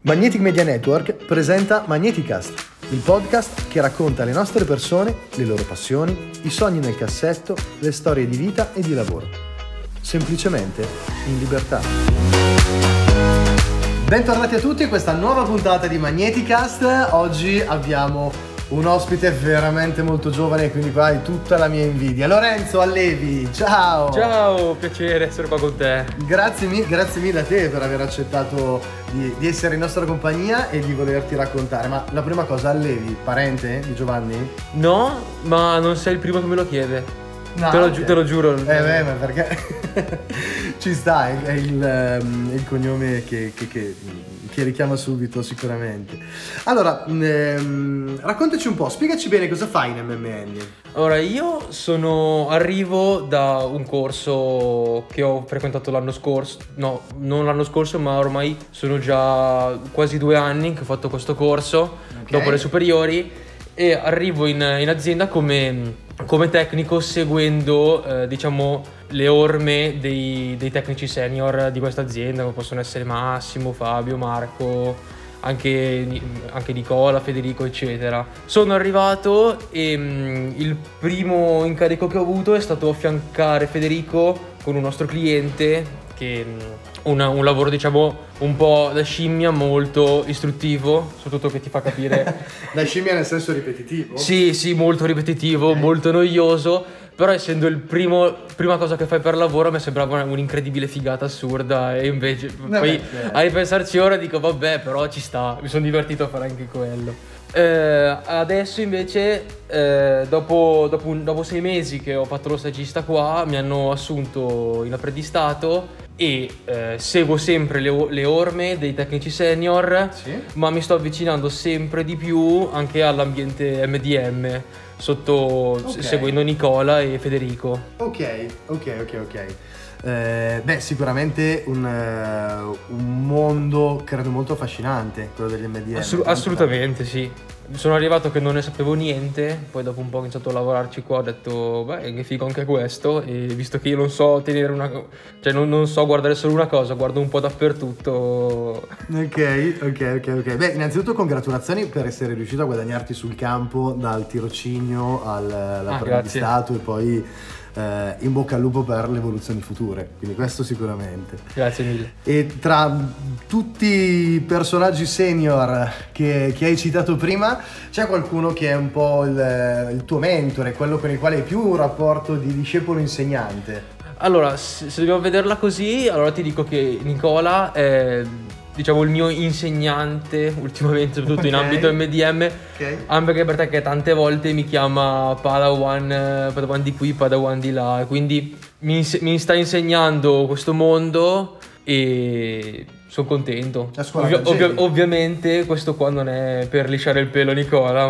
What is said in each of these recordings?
Magnetic Media Network presenta Magneticast, il podcast che racconta le nostre persone, le loro passioni, i sogni nel cassetto, le storie di vita e di lavoro. Semplicemente in libertà. Bentornati a tutti a questa nuova puntata di Magneticast. Oggi abbiamo un ospite veramente molto giovane, quindi qua hai tutta la mia invidia. Lorenzo Allevi, ciao! Ciao, piacere essere qua con te. Grazie mille a te per aver accettato di essere in nostra compagnia e di volerti raccontare. Ma la prima cosa, Allevi, parente di Giovanni? No, ma non sei il primo che me lo chiede. No, Te lo giuro. Ma perché ci sta, è il cognome che richiama subito sicuramente. Allora, raccontaci un po', spiegaci bene cosa fai in MMN. Allora, io arrivo da un corso che ho frequentato l'anno scorso. No, non l'anno scorso, ma ormai sono già quasi 2 anni che ho fatto questo corso, dopo le superiori, e arrivo in azienda come tecnico seguendo le orme dei tecnici senior di questa azienda, come possono essere Massimo, Fabio, Marco, anche Nicola, Federico, eccetera. Sono arrivato e il primo incarico che ho avuto è stato affiancare Federico con un nostro cliente, che un lavoro un po' da scimmia, molto istruttivo, soprattutto che ti fa capire. Da scimmia nel senso ripetitivo? Sì, molto ripetitivo, molto noioso, però essendo prima cosa che fai per lavoro mi sembrava un'incredibile figata assurda, e invece poi a ripensarci ora dico vabbè, però ci sta, mi sono divertito a fare anche quello. Adesso invece dopo 6 mesi che ho fatto lo stagista qua, mi hanno assunto in apprendistato e seguo sempre le orme dei tecnici senior, sì? Ma mi sto avvicinando sempre di più anche all'ambiente MDM, seguendo Nicola e Federico. Ok. Sicuramente un mondo credo molto affascinante, quello degli MDM. Assolutamente sì. Sono arrivato che non ne sapevo niente, poi dopo un po' ho iniziato a lavorarci qua, ho detto che figo anche questo, e visto che io non so tenere non so guardare solo una cosa, guardo un po' dappertutto. Ok. Beh, innanzitutto congratulazioni per essere riuscito a guadagnarti sul campo dal tirocinio all'apprendistato, e poi in bocca al lupo per le evoluzioni future, quindi questo sicuramente. Grazie mille. E tra tutti i personaggi senior che hai citato prima, c'è qualcuno che è un po' il tuo mentore, quello con il quale hai più un rapporto di discepolo-insegnante? Allora, se dobbiamo vederla così, allora ti dico che Nicola è il mio insegnante ultimamente, soprattutto in ambito MDM, anche perché tante volte mi chiama Padawan di qui, Padawan di là, quindi mi sta insegnando questo mondo e sono contento. Ovviamente questo qua non è per lisciare il pelo a Nicola,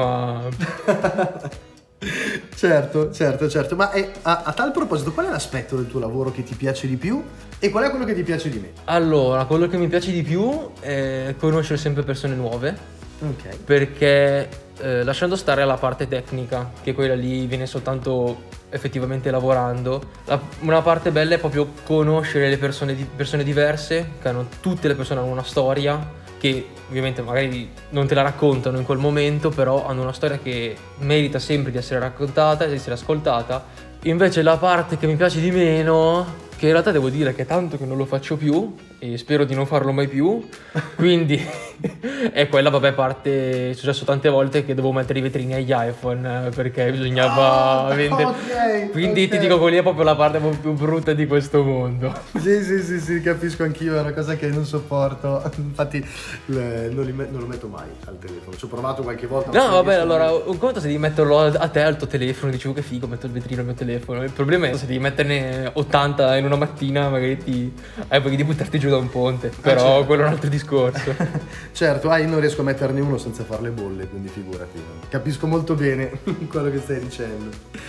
ma Certo, ma a tal proposito, qual è l'aspetto del tuo lavoro che ti piace di più e qual è quello che ti piace di meno? Allora, quello che mi piace di più è conoscere sempre persone nuove, perché lasciando stare la parte tecnica, che quella lì viene soltanto effettivamente lavorando, una parte bella è proprio conoscere le persone diverse, che tutte le persone hanno una storia, che ovviamente magari non te la raccontano in quel momento, però hanno una storia che merita sempre di essere raccontata e di essere ascoltata. Invece la parte che mi piace di meno, che in realtà devo dire che è tanto che non lo faccio più e spero di non farlo mai più, quindi è quella, è successo tante volte che dovevo mettere i vetrini agli iPhone perché bisognava vendere. Quindi ti dico, quella è proprio la parte più brutta di questo mondo. Sì, capisco anch'io, è una cosa che non sopporto, infatti non lo metto mai al telefono, ci ho provato qualche volta. No, vabbè, allora un conto se devi metterlo a te al tuo telefono, dicevo che figo, metto il vetrino al mio telefono, il problema è se devi metterne 80 in una mattina, magari hai voglia di buttarti giù da un ponte, però certo. Quello è un altro discorso. Certo, io non riesco a metterne uno senza fare le bolle, quindi figurati, capisco molto bene quello che stai dicendo.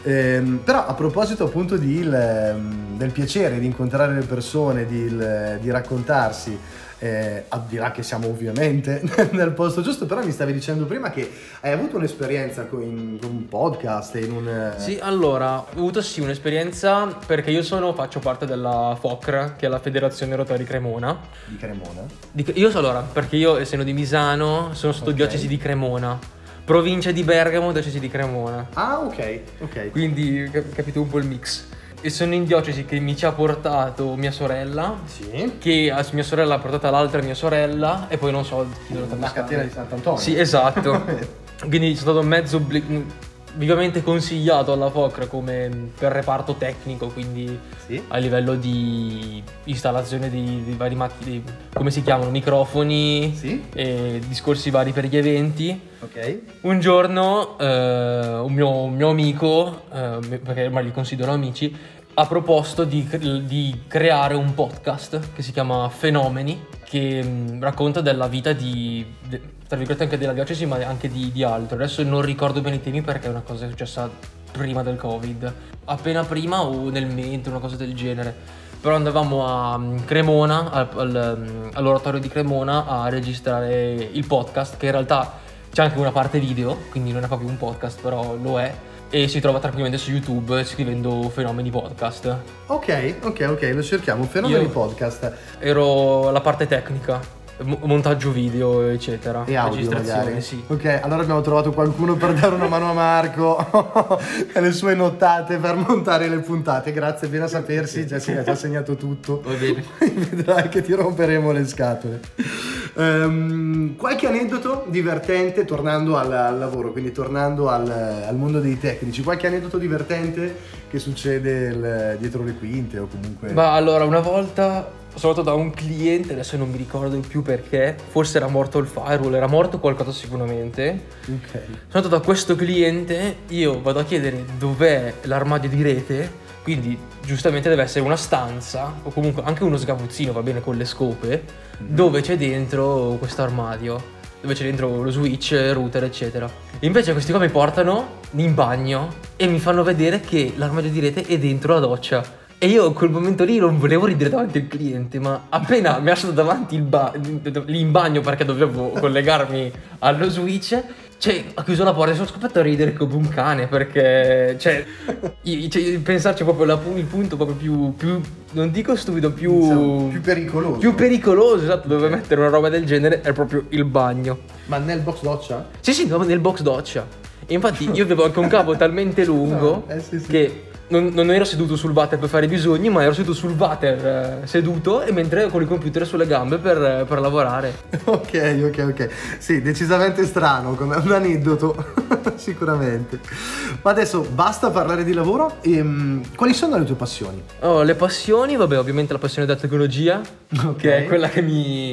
Però a proposito appunto del piacere di incontrare le persone, di raccontarsi, al di là che siamo ovviamente nel posto giusto, però mi stavi dicendo prima che hai avuto un'esperienza con un podcast e in un... Sì, allora, ho avuto un'esperienza perché io faccio parte della FOCR, che è la Federazione Rotary Cremona. Di Cremona? Perché io essendo di Misano sono sotto diocesi di Cremona, provincia di Bergamo, diocesi di Cremona. Ah, ok. Quindi capito un po' il mix. E sono in diocesi che mi ci ha portato mia sorella, sì, che mia sorella ha portato l'altra mia sorella, e poi non so chi la catena di Sant'Antonio. Sì, esatto. Quindi sono stato vivamente consigliato alla FOCR come per reparto tecnico, quindi sì, a livello di installazione di vari macchine, come si chiamano, microfoni, sì, e discorsi vari per gli eventi. ok. Un giorno un mio amico, perché ormai li considero amici, ha proposto di creare un podcast che si chiama Fenomeni, che racconta della vita tra virgolette anche della diocesi, ma anche di altro. Adesso non ricordo bene i temi perché è una cosa che è successa prima del Covid, appena prima o nel mentre, una cosa del genere. Però andavamo a Cremona, all'oratorio di Cremona, a registrare il podcast, che in realtà c'è anche una parte video, quindi non è proprio un podcast, però lo è. E si trova tranquillamente su YouTube scrivendo Fenomeni Podcast. Ok, lo cerchiamo, Fenomeni Podcast. Ero la parte tecnica, montaggio video, eccetera. E audio magari. Sì. Ok, allora abbiamo trovato qualcuno per dare una mano a Marco e le sue nottate per montare le puntate. Grazie, bene a sapersi, Jessica ci ha segnato tutto. Va bene. Vedrai che ti romperemo le scatole. Qualche aneddoto divertente, tornando al lavoro, quindi tornando al mondo dei tecnici, qualche aneddoto divertente che succede dietro le quinte o comunque... Ma allora, una volta sono andato da un cliente, adesso non mi ricordo più perché, forse era morto il firewall, era morto qualcosa sicuramente. Ok. Sono andato da questo cliente, io vado a chiedere dov'è l'armadio di rete, quindi giustamente deve essere una stanza o comunque anche uno sgabuzzino, va bene, con le scope, dove c'è dentro questo armadio, dove c'è dentro lo switch, router, eccetera. E invece questi qua mi portano in bagno e mi fanno vedere che l'armadio di rete è dentro la doccia. E io in quel momento lì non volevo ridere davanti al cliente, ma appena mi ha lasciato davanti lì in bagno perché dovevo collegarmi allo switch, cioè ha chiuso la porta e sono scappato a ridere come un cane, perché pensarci proprio il punto proprio più non dico stupido, più pericoloso. Più pericoloso, esatto, dove mettere una roba del genere è proprio il bagno. Ma nel box doccia? Sì, nel box doccia. E infatti io avevo anche un cavo talmente lungo sì. che non ero seduto sul water per fare i bisogni, ma ero seduto sul water seduto e mentre con il computer sulle gambe per lavorare. Ok. Sì, decisamente strano come un aneddoto, sicuramente. Ma adesso basta parlare di lavoro. Quali sono le tue passioni? Oh, le passioni, vabbè, ovviamente la passione della tecnologia, che è quella che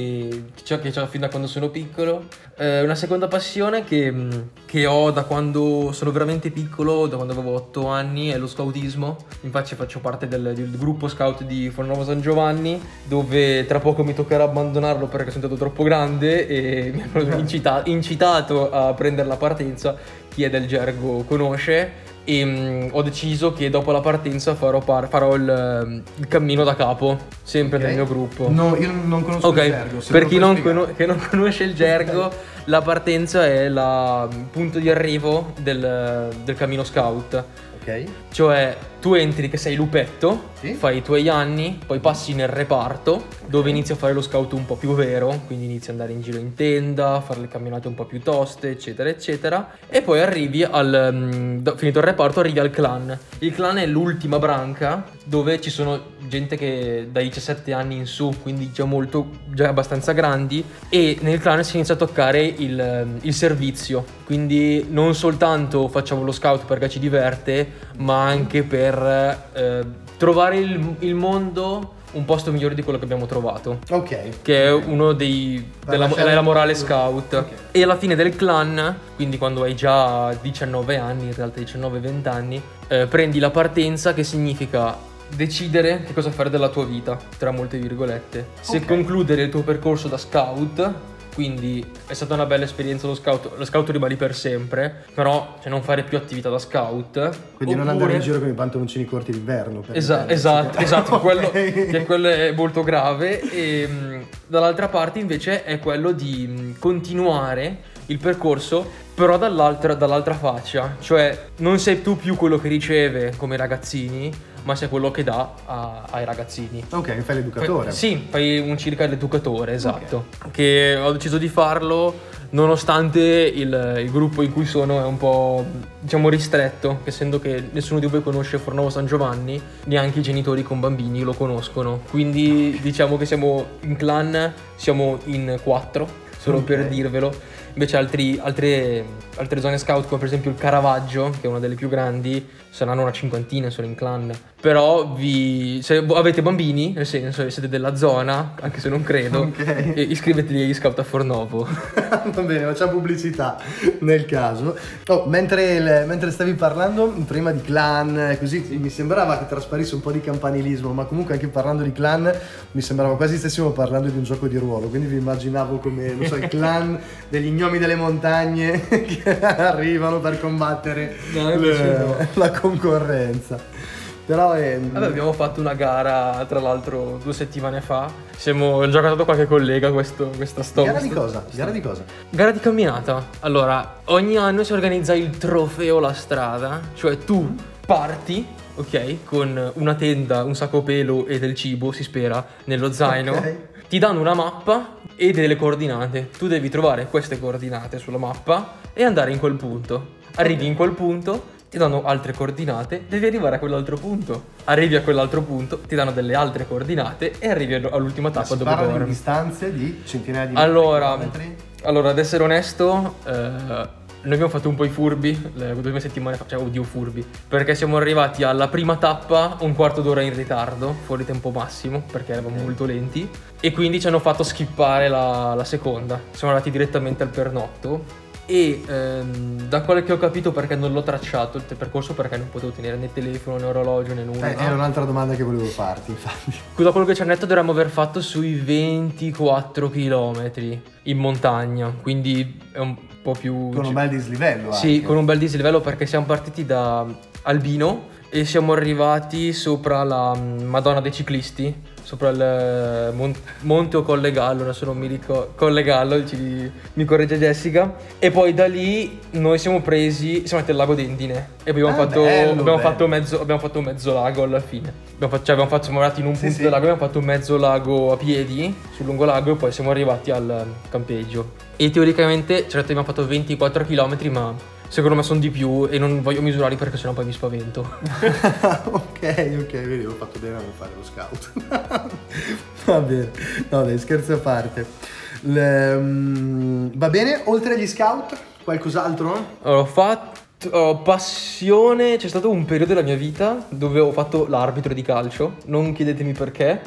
ho fin da quando sono piccolo. Una seconda passione che ho da quando sono veramente piccolo, da quando avevo 8 anni, è lo scoutismo. Infatti faccio parte del gruppo scout di Fornovo San Giovanni, dove tra poco mi toccherà abbandonarlo perché sono stato troppo grande e mi hanno incitato a prendere la partenza. Chi è del gergo conosce. E ho deciso che dopo la partenza farò il cammino da capo, sempre nel mio gruppo. No, io non conosco il gergo. Per chi non conosce il gergo, la partenza è il punto di arrivo del cammino scout. Ok. Cioè tu entri che sei lupetto, sì, fai i tuoi anni, poi passi nel reparto, dove inizi a fare lo scout un po' più vero, quindi inizi ad andare in giro in tenda, fare le camminate un po' più toste, eccetera eccetera, e poi arrivi finito il reparto arrivi al clan. Il clan è l'ultima branca dove ci sono gente che dai 17 anni in su, quindi già abbastanza grandi, e nel clan si inizia a toccare il servizio, quindi non soltanto facciamo lo scout perché ci diverte, ma anche per trovare il mondo un posto migliore di quello che abbiamo trovato. Ok. Che è uno della morale scout. Okay. E alla fine del clan, quindi quando hai già 19 anni, in realtà 19-20 anni, prendi la partenza, che significa decidere che cosa fare della tua vita, tra molte virgolette. Se concludere il tuo percorso da scout quindi è stata una bella esperienza lo scout rimane per sempre, però non fare più attività da scout. Quindi non andare in giro con i pantaloncini corti d'inverno. Esatto, quello è molto grave. E dall'altra parte invece è quello di continuare il percorso, però dall'altra faccia, cioè non sei tu più quello che riceve come ragazzini, ma sei quello che dà ai ragazzini. Ok, fai l'educatore. Sì, fai circa l'educatore, esatto. Okay. Che ho deciso di farlo nonostante il gruppo in cui sono è un po', diciamo, ristretto, essendo che nessuno di voi conosce Fornovo San Giovanni, neanche i genitori con bambini lo conoscono. Quindi diciamo che siamo in clan, siamo in 4, solo per dirvelo. Invece altre zone scout, come per esempio il Caravaggio, che è una delle più grandi, saranno una 50, sono in clan. Però se avete bambini, nel senso siete della zona, anche se non credo, iscrivetevi agli scout a Fornovo. Va bene, facciamo pubblicità nel caso. Mentre stavi parlando prima di clan, così mi sembrava che trasparisse un po' di campanilismo, ma comunque anche parlando di clan mi sembrava quasi stessimo parlando di un gioco di ruolo, quindi vi immaginavo come, non so, il clan degli gnomi delle montagne che arrivano per combattere la concorrenza. Però abbiamo fatto una gara, tra l'altro 2 settimane fa. Ho giocato da qualche collega questa storia. Gara di cosa? Gara di camminata. Allora, ogni anno si organizza il trofeo La Strada, cioè tu parti, ok, con una tenda, un sacco pelo e del cibo, si spera, nello zaino. Okay. Ti danno una mappa e delle coordinate. Tu devi trovare queste coordinate sulla mappa e andare in quel punto. Arrivi in quel punto, ti danno altre coordinate, devi arrivare a quell'altro punto. Arrivi a quell'altro punto, ti danno delle altre coordinate e arrivi all'ultima tappa dove dormi. Di distanze di centinaia di metri? Allora, ad essere onesto, noi abbiamo fatto un po' i furbi 2 settimane fa, furbi, perché siamo arrivati alla prima tappa un quarto d'ora in ritardo, fuori tempo massimo, perché eravamo molto lenti, e quindi ci hanno fatto skippare la seconda. Siamo andati direttamente al pernotto. E da quello che ho capito, perché non l'ho tracciato il percorso, perché non potevo tenere né telefono né orologio né nulla. Era un'altra domanda che volevo farti, infatti. Da quello che ci hanno detto dovremmo aver fatto sui 24 km in montagna, quindi è un po' più... Con un bel dislivello anche. Sì, con un bel dislivello, perché siamo partiti da Albino e siamo arrivati sopra la Madonna dei Ciclisti, sopra il Monte o Colle Gallo, adesso non mi ricordo, Colle Gallo, mi corregge Jessica, e poi da lì noi siamo andati al lago d'Endine e poi abbiamo fatto mezzo lago alla fine. Siamo arrivati in un punto del lago, abbiamo fatto mezzo lago a piedi sul lungolago e poi siamo arrivati al campeggio. E teoricamente certo abbiamo fatto 24 km, ma secondo me sono di più e non voglio misurarli perché sennò poi mi spavento. ok, vedi, ho fatto bene a non fare lo scout. Va bene, no dai, scherzo a parte. Va bene, oltre agli scout, qualcos'altro? Ho fatto passione, c'è stato un periodo della mia vita dove ho fatto l'arbitro di calcio, non chiedetemi perché.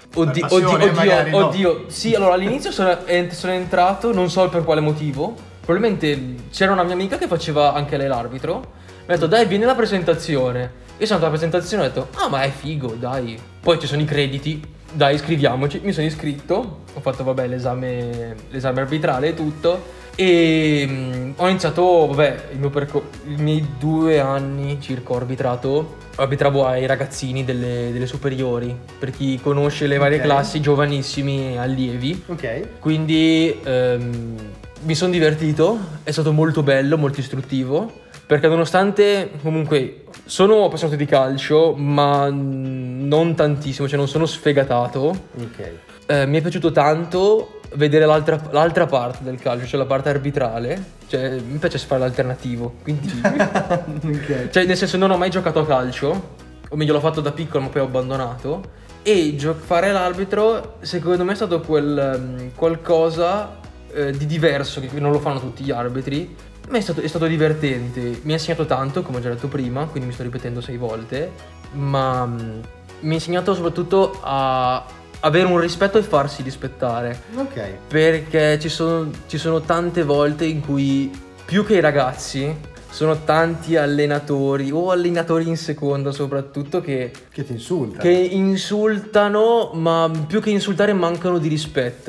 Oddio. Sì, allora all'inizio sono entrato, non so per quale motivo. Probabilmente c'era una mia amica che faceva anche lei l'arbitro. Mi ha detto dai, vieni alla presentazione. Io sono andato alla presentazione e ho detto ma è figo, dai. Poi ci sono i crediti, dai, iscriviamoci. Mi sono iscritto, ho fatto l'esame arbitrale e tutto. E ho iniziato, i miei 2 anni circa ho arbitravo ai ragazzini delle superiori, per chi conosce le varie classi, giovanissimi e allievi. Ok. Quindi mi sono divertito, è stato molto bello, molto istruttivo, perché nonostante comunque sono appassionato di calcio, ma non tantissimo, cioè non sono sfegatato. Ok. Mi è piaciuto tanto vedere l'altra parte del calcio, cioè la parte arbitrale. Cioè mi piace fare l'alternativo, quindi okay. Cioè nel senso non ho mai giocato a calcio, o meglio l'ho fatto da piccolo ma poi ho abbandonato, e fare l'arbitro secondo me è stato qualcosa di diverso, che non lo fanno tutti gli arbitri. Ma è stato divertente, mi ha insegnato tanto, come ho già detto prima, quindi mi sto ripetendo 6 volte, ma mi ha insegnato soprattutto a avere un rispetto e farsi rispettare. Ok. Perché ci sono tante volte in cui più che i ragazzi sono tanti allenatori o allenatori in seconda soprattutto che ti insultano. Che insultano, ma più che insultare mancano di rispetto.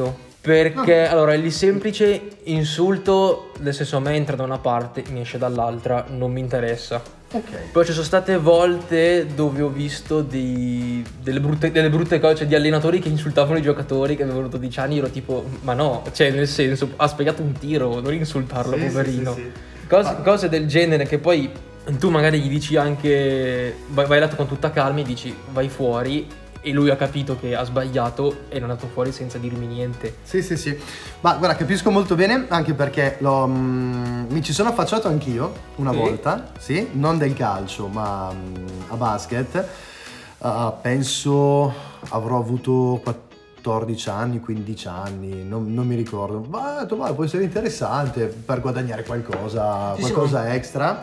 Perché allora il semplice insulto, nel senso a me entra da una parte, mi esce dall'altra, non mi interessa. Ok. Poi ci sono state volte dove ho visto delle brutte cose, cioè di allenatori che insultavano i giocatori che avevano 12 anni, ero tipo, ma no, cioè nel senso, ha spiegato un tiro, non insultarlo, Sì, poverino. sì. Cose del genere che poi tu magari gli dici anche, vai a letto con tutta calma e dici vai fuori, e lui ha capito che ha sbagliato e non è andato fuori senza dirmi niente. Sì. Ma guarda, capisco molto bene, anche perché mi ci sono affacciato anch'io una volta, sì, non del calcio, ma a basket. Penso avrò avuto 14 anni, 15 anni, non mi ricordo. Ma può essere interessante per guadagnare qualcosa extra.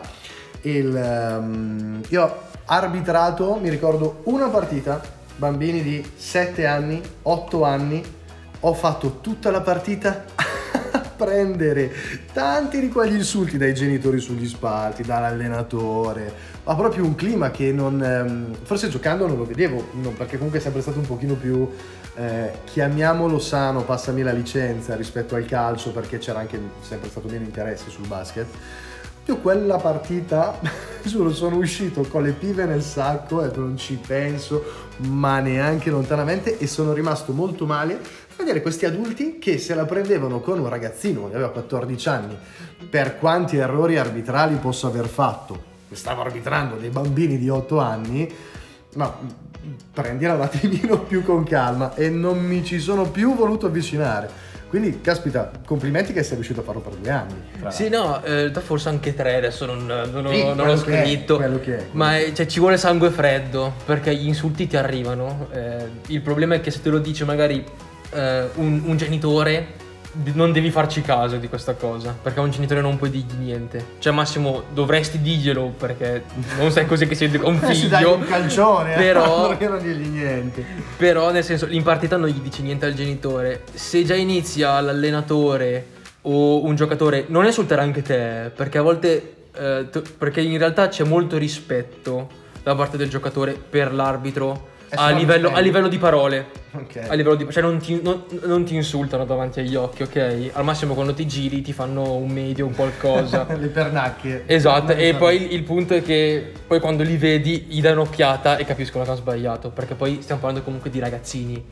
Io ho arbitrato, mi ricordo, una partita. Bambini di 7 anni, 8 anni, ho fatto tutta la partita a prendere tanti di quegli insulti dai genitori sugli spalti, dall'allenatore, ma proprio un clima che forse giocando non lo vedevo, perché comunque è sempre stato un pochino più, chiamiamolo sano, passami la licenza, rispetto al calcio, perché c'era anche sempre stato meno interesse sul basket. Io quella partita, giuro, sono uscito con le pive nel sacco e non ci penso, ma neanche lontanamente, e sono rimasto molto male a vedere questi adulti che se la prendevano con un ragazzino che aveva 14 anni, per quanti errori arbitrali posso aver fatto. Stavo arbitrando dei bambini di 8 anni, ma prendila un attimino più con calma, e non mi ci sono più voluto avvicinare. Quindi, caspita, complimenti che sei riuscito a farlo per 2 anni. Sì, no, forse anche 3, adesso non l'ho scritto. Quello che è. Ma cioè, ci vuole sangue freddo, perché gli insulti ti arrivano. Il problema è che se te lo dice magari un genitore, non devi farci caso di questa cosa, perché a un genitore non puoi dirgli niente. Cioè, massimo dovresti dirglielo, perché non sai cos'è che sei con un figlio. Dai un calcione, però perché non dirgli niente. Però nel senso, in partita non gli dici niente al genitore. Se già inizia l'allenatore o un giocatore, non insulterà anche te, perché a volte perché in realtà c'è molto rispetto da parte del giocatore per l'arbitro a livello di parole. Okay. A livello di, cioè non ti insultano davanti agli occhi, ok? Al massimo quando ti giri ti fanno un medio, un qualcosa. Le pernacchie. Esatto, e poi il punto è che poi quando li vedi gli dai un'occhiata e capiscono che hanno sbagliato, perché poi stiamo parlando comunque di ragazzini.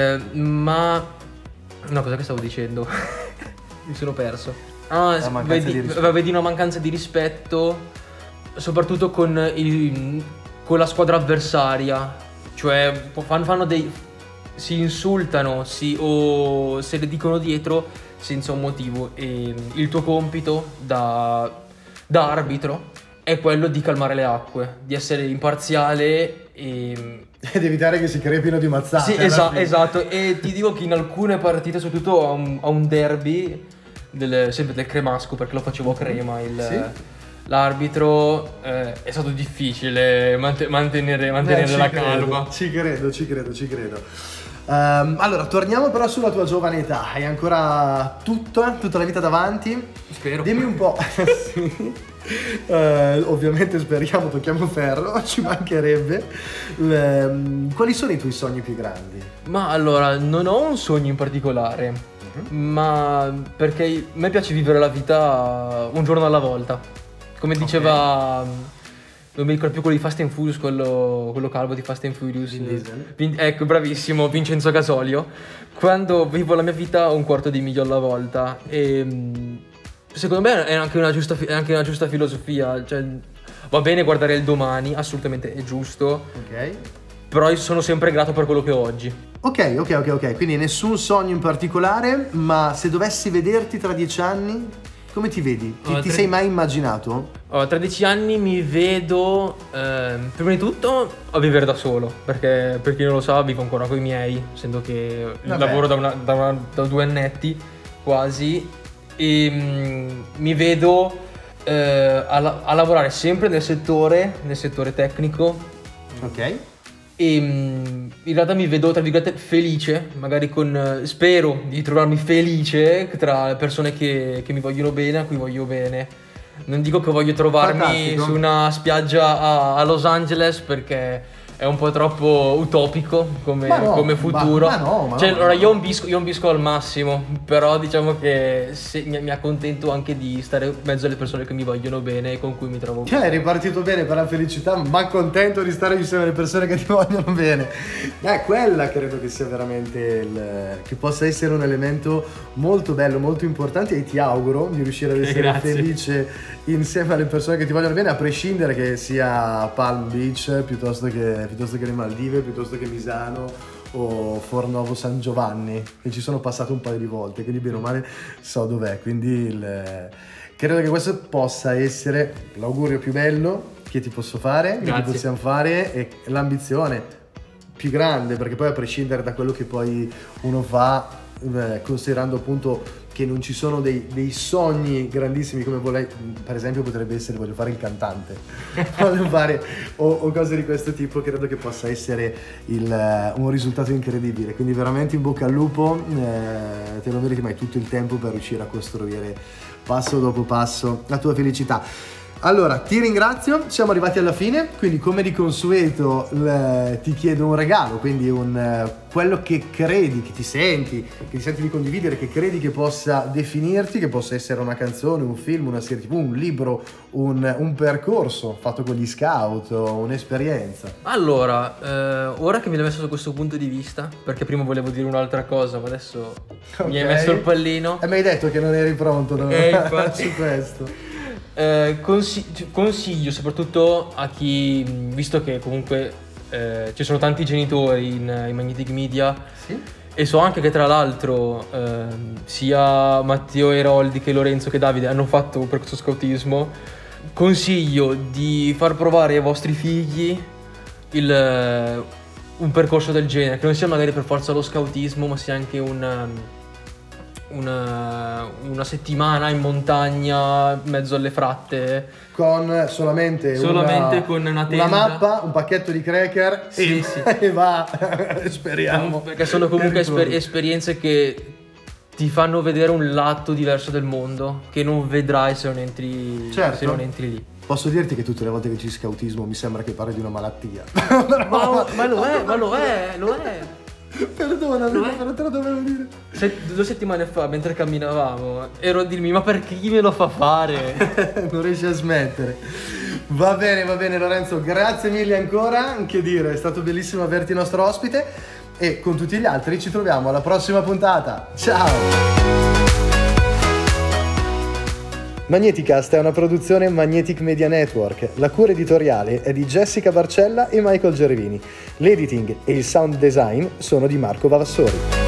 Ma no, cosa che stavo dicendo? Mi sono perso. Vedi una mancanza di rispetto, soprattutto con la squadra avversaria. Cioè fanno si insultano, o se le dicono dietro senza un motivo, e il tuo compito da arbitro è quello di calmare le acque, di essere imparziale ed evitare che si crepino di mazzate. Sì, esatto, e ti dico che in alcune partite, soprattutto a un derby sempre del Cremasco, perché lo facevo a Crema, l'arbitro è stato difficile mantenere la calma. Ci credo. Allora, torniamo però sulla tua giovane età. Hai ancora tutta la vita davanti. Spero. Dimmi un po'. Sì. Ovviamente speriamo, tocchiamo ferro, ci mancherebbe. Quali sono i tuoi sogni più grandi? Ma allora, non ho un sogno in particolare, ma perché a me piace vivere la vita un giorno alla volta. Come diceva, non mi ricordo più quello di Fast and Furious, quello calvo di Fast and Furious. Ecco, bravissimo, Vincenzo Gasolio. Quando vivo la mia vita un quarto di miglio alla volta. E secondo me è anche una giusta filosofia. Cioè, va bene guardare il domani, assolutamente è giusto. Ok. Però io sono sempre grato per quello che ho oggi. Ok. Quindi nessun sogno in particolare, ma se dovessi vederti tra 10 anni, come ti vedi? Ti sei mai immaginato? Tra 10 anni mi vedo, prima di tutto, a vivere da solo, perché per chi non lo sa vivo ancora con i miei, essendo che lavoro da 2 annetti quasi, e mi vedo a lavorare sempre nel settore tecnico. Ok. E in realtà mi vedo, tra virgolette, felice, magari spero di trovarmi felice tra persone che mi vogliono bene, a cui voglio bene. Non dico che voglio trovarmi su una spiaggia a Los Angeles, perché è un po' troppo utopico come futuro. Allora io ambisco al massimo, però diciamo che mi accontento anche di stare in mezzo alle persone che mi vogliono bene e con cui mi trovo bene. È ripartito bene per la felicità, ma contento di stare insieme alle persone che ti vogliono bene. Quella credo che sia veramente che possa essere un elemento molto bello, molto importante, e ti auguro di riuscire ad essere felice insieme alle persone che ti vogliono bene, a prescindere che sia Palm Beach piuttosto che le Maldive, piuttosto che Misano o Fornovo San Giovanni, e ci sono passato un paio di volte, quindi bene o male so dov'è, quindi credo che questo possa essere l'augurio più bello che ti posso fare, che ti possiamo fare, e l'ambizione più grande, perché poi a prescindere da quello che poi uno fa, considerando appunto che non ci sono dei sogni grandissimi come per esempio potrebbe essere voglio fare il cantante voglio fare o cose di questo tipo, credo che possa essere un risultato incredibile, quindi veramente in bocca al lupo, te lo meriti, ma hai tutto il tempo per riuscire a costruire passo dopo passo la tua felicità. Allora, ti ringrazio, siamo arrivati alla fine, quindi come di consueto ti chiedo un regalo, quindi quello che credi, che ti senti di condividere, che credi che possa definirti, che possa essere una canzone, un film, una serie TV, un libro, un percorso fatto con gli scout, un'esperienza. Allora, ora che mi l'hai messo da questo punto di vista, perché prima volevo dire un'altra cosa, ma adesso mi hai messo il pallino. E mi hai detto che non eri pronto su questo. Consiglio soprattutto a chi, visto che comunque ci sono tanti genitori in Magnetic Media, sì? E so anche che tra l'altro sia Matteo Eroldi che Lorenzo che Davide hanno fatto un percorso scoutismo, consiglio di far provare ai vostri figli un percorso del genere, che non sia magari per forza lo scoutismo, ma sia anche una settimana in montagna, in mezzo alle fratte, con solamente con una tenda, una mappa, un pacchetto di cracker, sì. E va, speriamo. Perché sono comunque esperienze che ti fanno vedere un lato diverso del mondo che non vedrai se non entri, se non entri lì. Posso dirti che tutte le volte che ci scoutismo mi sembra che parli di una malattia. ma lo è. Perdonami, però te lo dovevo dire. 2 settimane fa, mentre camminavamo, ero a dirmi: ma perché chi me lo fa fare? Non riesci a smettere. Va bene Lorenzo, grazie mille ancora. Che dire, è stato bellissimo averti nostro ospite, e con tutti gli altri ci troviamo alla prossima puntata. Ciao! Magneticast è una produzione Magnetic Media Network. La cura editoriale è di Jessica Barcella e Michael Gervini. L'editing e il sound design sono di Marco Vavassori.